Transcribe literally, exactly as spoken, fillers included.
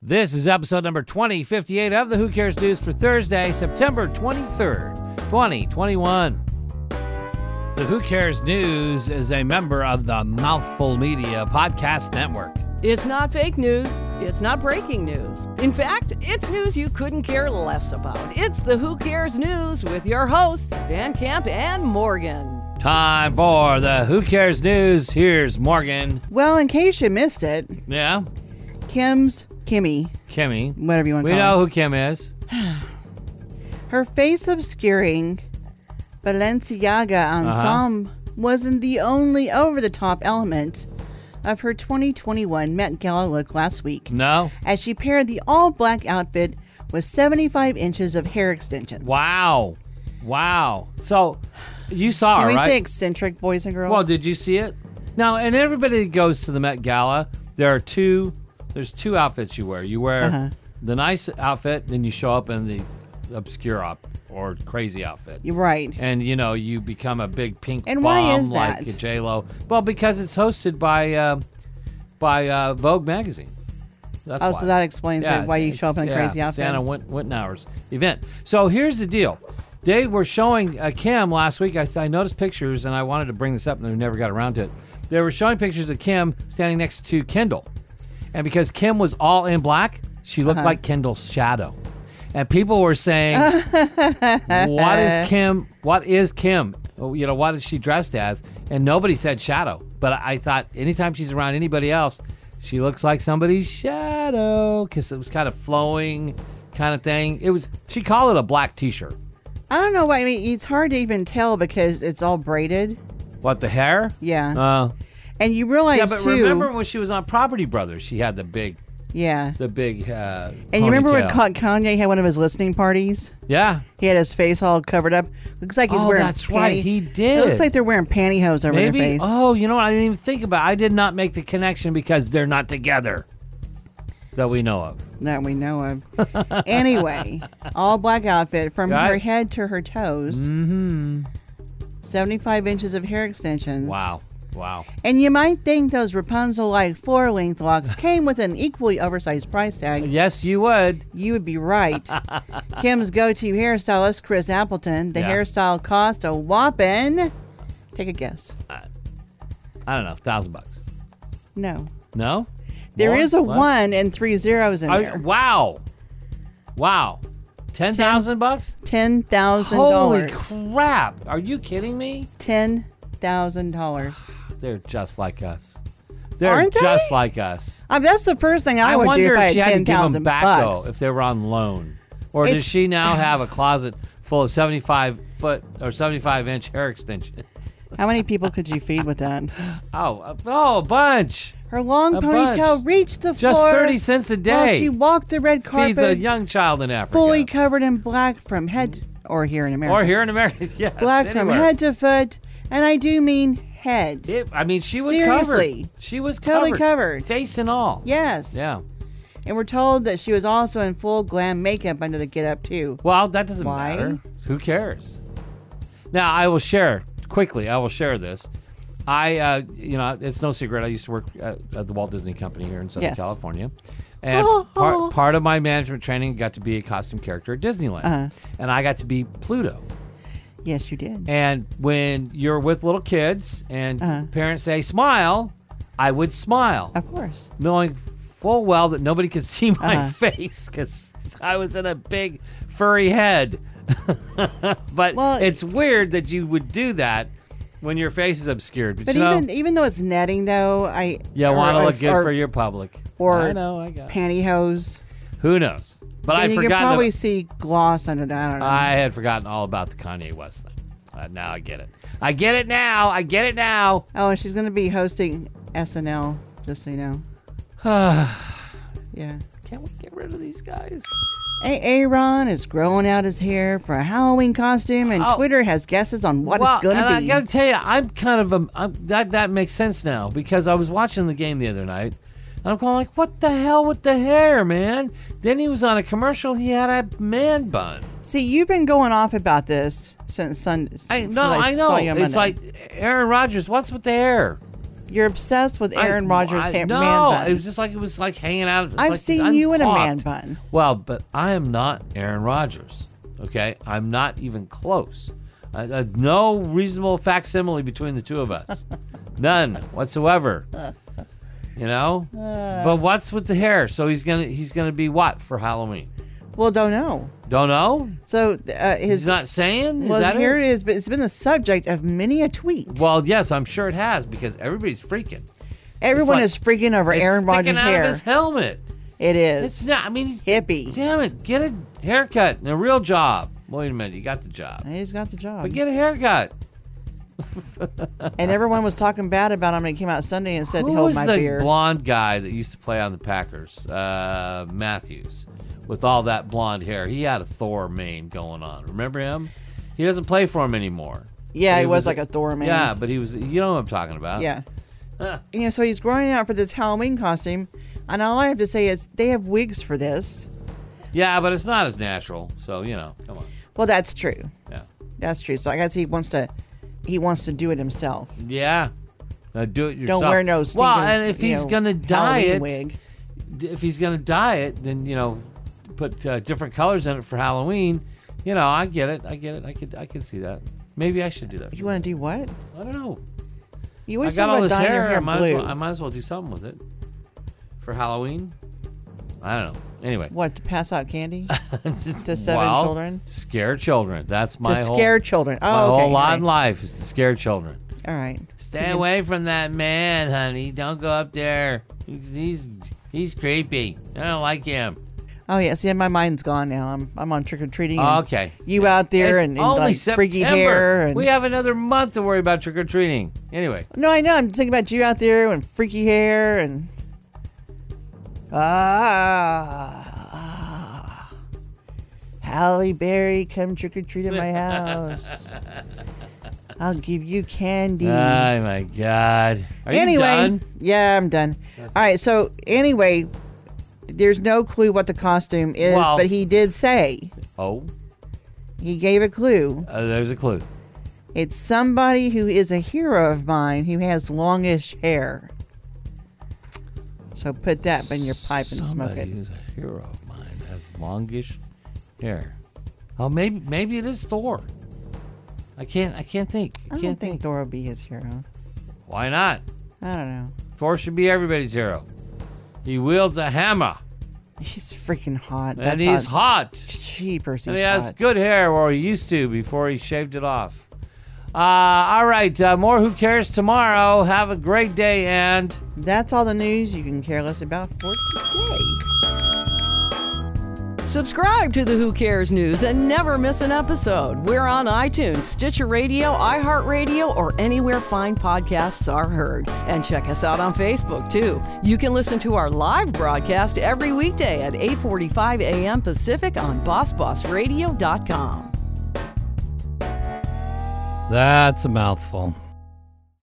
This is episode number twenty fifty-eight of the Who Cares News for Thursday, September twenty-third, twenty twenty-one. The Who Cares News is a member of the Mouthful Media Podcast Network. It's not fake news. It's not breaking news. In fact, it's news you couldn't care less about. It's the Who Cares News with your hosts, Van Camp and Morgan. Time for the Who Cares News. Here's Morgan. Well, in case you missed it, Yeah? Kim's, Kimmy, Kimmy. whatever you want to We call know her. who Kim is. Her face obscuring Balenciaga ensemble wasn't the only over-the-top element of her twenty twenty-one Met Gala look last week, No? as she paired the all-black outfit with seventy-five inches of hair extensions. Wow. Wow. So, you saw Can her, we right? say eccentric, boys and girls? Well, did you see it? Now, and everybody that goes to the Met Gala, there are two, there's two outfits you wear. You wear Uh-huh. the nice outfit, then you show up in the obscure op- or crazy outfit. You're right. And, you know, you become a big pink And why bomb is like that? J-Lo. Well, because it's hosted by uh, by uh, Vogue magazine. That's Oh, why. so that explains Yeah, it, why it's- you show up in a yeah, crazy outfit. Santa Win- Wittenauer's event. So here's the deal. They were showing uh, Kim last week. I, I noticed pictures, and I wanted to bring this up, and we never got around to it. They were showing pictures of Kim standing next to Kendall. And because Kim was all in black, she looked Uh-huh. like Kendall's shadow. And people were saying, what is Kim? What is Kim? Oh, You know, what is she dressed as? And nobody said shadow. But I I thought anytime she's around anybody else, she looks like somebody's shadow because it was kind of flowing kind of thing. It was, she called it a black t-shirt. I don't know why. I mean, it's hard to even tell because it's all braided. What, the hair? Yeah. Uh, and you realize, yeah, but too... remember when she was on Property Brothers, she had the big, Yeah. the big uh And you remember when ponytail. Ka- Kanye had one of his listening parties? Yeah. He had his face all covered up. Looks like he's Oh, wearing that's right, panty- he did. It looks like they're wearing pantyhose over Maybe. their face. Oh, you know what? I didn't even think about it. I did not make the connection because they're not together that we know of. That we know of. Anyway, all black outfit from Right. her head to her toes. Mm-hmm. seventy-five inches of hair extensions. Wow. Wow. And you might think those Rapunzel-like four-length locks came with an equally oversized price tag. Yes, you would. You would be right. Kim's go-to hairstylist, Chris Appleton, the Yeah. hairstyle cost a whopping... Take a guess. I don't know, thousand bucks. No. No? There More? is a What? one and three zeros in I- there. wow. Wow. Ten thousand bucks? Ten thousand Holy dollars. crap. Are you kidding me? Ten thousand dollars. They're just like us. They're Aren't they? just like us. I mean, that's the first thing I, would wonder do if I if she had had to ten give them thousand back bucks. though, if they were on loan, or does It's- she now have a closet full of seventy-five foot or seventy-five inch hair extensions? How many people could you feed with that? Oh, uh, oh, a bunch. Her long A ponytail bunch. reached the Just floor. thirty cents a While day. she walked the red Feeds a carpet, young child in Africa, fully covered in black from head, or here in America, or here in America. Yes, black from anywhere. head to foot, and I do mean head. It, I mean, she was Seriously. covered. She was Totally covered, covered. face and all. Yes. Yeah. And we're told that she was also in full glam makeup under the get-up too. Well, that doesn't Why? matter. Who cares? Now, I will share quickly. I will share this. I, uh, you know, it's no secret. I used to work at, at the Walt Disney Company here in Southern Yes. California, and part part of my management training got to be a costume character at Disneyland, Uh-huh. and I got to be Pluto. Yes, you did. And when you're with little kids and Uh-huh. parents say smile, I would smile, Of course. knowing full well that nobody could see my Uh-huh. face because I was in a big furry head. But Well, it's weird that you would do that when your face is obscured. But, But you even know, even though it's netting, though, I you or- want to or- look good or for your public. or I know, I got it. pantyhose. Who knows? But And I you can forgot. probably see gloss under that. I don't know. I had forgotten all about the Kanye West thing. Uh, now I get it. I get it now. I get it now. oh, and she's going to be hosting S N L, just so you know. Yeah. Can't we get rid of these guys? A- Aaron is growing out his hair for a Halloween costume, and Oh. Twitter has guesses on what well, it's going and to I be. gotta tell you, I'm kind of a I'm, that. That makes sense now because I was watching the game the other night, and I'm going like, "What the hell with the hair, man?" Then he was on a commercial. He had a man bun. See, you've been going off about this since Sunday. I no, I know. It's like Aaron Rodgers. What's with the hair? You're obsessed with Aaron I, Rodgers' I, hair, no, man bun. it was just like it was like hanging out. It was I've like seen you in a man uncoiffed. bun. Well, but I am not Aaron Rodgers. Okay, I'm not even close. Uh, uh, no reasonable facsimile between the two of us. None whatsoever. You know. Uh. But what's with the hair? So he's gonna he's gonna be what for Halloween? Well, don't know. Don't know. So uh, his He's not saying. Is well, that here it? it is, but it's been the subject of many a tweet. Well, yes, I'm sure it has because everybody's freaking. Everyone like- is freaking over It's Aaron sticking Rodgers' out hair. of his helmet. It is. It's not. I mean, he's, hippie. damn it, get a haircut and a real job. Wait a minute, you got the job, He's got the job. but get a haircut. And everyone was talking bad about him when he came out Sunday and said, Who hold was my the beer. blonde guy that used to play on the Packers? Uh, Matthews, with all that blonde hair. He had a Thor mane going on. Remember him? He doesn't play for him anymore. yeah, But he was like a Thor man. Yeah, but he was. You know what I'm talking about? Yeah. Huh. You know, so he's growing out for this Halloween costume. And all I have to say is they have wigs for this. Yeah, but it's not as natural. So you know, come on. Well, that's true. Yeah. That's true. So I guess he wants to he wants to do it himself. Yeah. Now do it yourself. Don't wear no stinking, Well, and if you he's know, gonna dye Halloween it, wig. d- if he's gonna dye it, then you know, put uh, different colors in it for Halloween. You know, I get it. I get it. I could. I could see that. Maybe I should do that. You want to do what? I don't know. You I always got talk all about this dyeing your hair. hair I might, as blue. well, I might as well do something with it for Halloween. I don't know. Anyway, What, to pass out candy to seven well, children? Scare children. That's my To whole, scare children. Oh, my okay. whole lot okay. in life is to scare children. All right. Stay away from that man, honey. Don't go up there. He's he's, he's creepy. I don't like him. Oh yeah, see, my mind's gone now. I'm I'm on trick or treating. Okay. You out there It's and, and only like September. freaky hair and We have another month to worry about trick or treating. Anyway, no, I know. I'm thinking about you out there and freaky hair and ah, Halle Berry, come trick or treat at my house. I'll give you candy. oh my God. Are anyway, you done? yeah, I'm done. All right. So anyway, there's no clue what the costume is, Well- but he did say Oh, he gave a clue. uh, there's a clue. It's somebody who is a hero of mine who has longish hair. So put that in your pipe and smoke Somebody it. who's a hero of mine has longish hair. Oh, maybe maybe it is Thor. I can't I can't think. I I can't don't think Thor will be his hero. Why not? I don't know. Thor should be everybody's hero. He wields a hammer, He's freaking hot. and That's he's hot. hot. Cheapers, And he's he has hot. good hair, or he used to before he shaved it off. Uh, all right, uh, more Who Cares tomorrow. Have a great day, and That's all the news you can care less about for today. Subscribe to the Who Cares News and never miss an episode. We're on iTunes, Stitcher Radio, iHeartRadio, or anywhere fine podcasts are heard. And check us out on Facebook, too. You can listen to our live broadcast every weekday at eight forty-five a.m. Pacific on boss boss radio dot com. that's a mouthful.